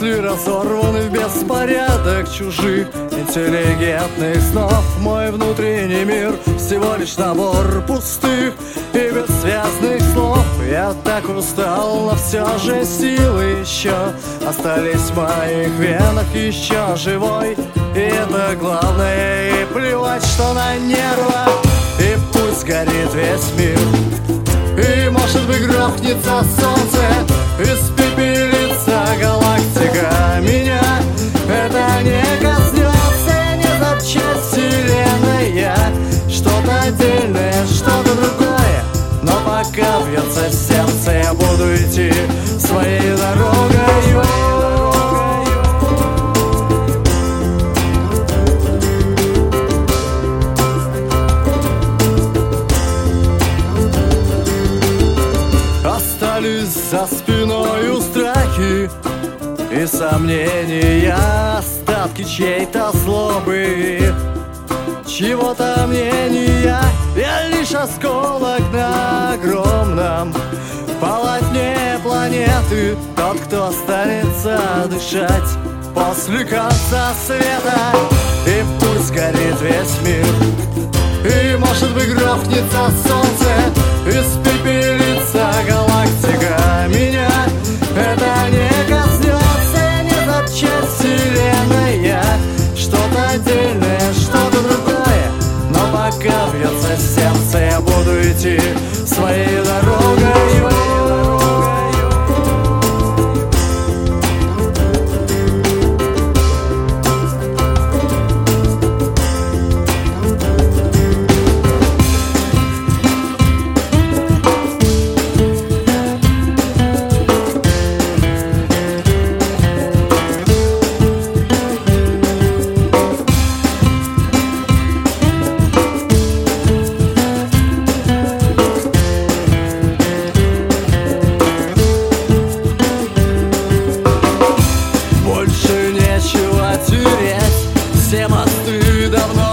мысли разорваны в беспорядок чужих интеллигентных снов. Мой внутренний мир всего лишь набор пустых и бессвязных слов. Я так устал, но все же силы еще остались в моих венах, еще живой. И это главное, и плевать, что на нервах. И пусть горит весь мир, и может быть грохнется солнце, испепелится галактика. Меня это не коснется, не запчасть вселенная. Что-то отдельное, что-то другое, но пока бьется сердце, я буду идти своей дорогой. Остались за спиною страхи и сомнения, остатки чьей-то злобы, чего-то мнения. Я лишь осколок на огромном полотне планеты, тот, кто останется дышать после конца света. И пусть горит весь мир, и может быть грохнется солнце, испепелится галактика. Меня это не коснется, не запчасть вселенная. Что-то отдельное, что-то другое, но пока бьется сердце, я буду идти своей дорогой. Все мосты давно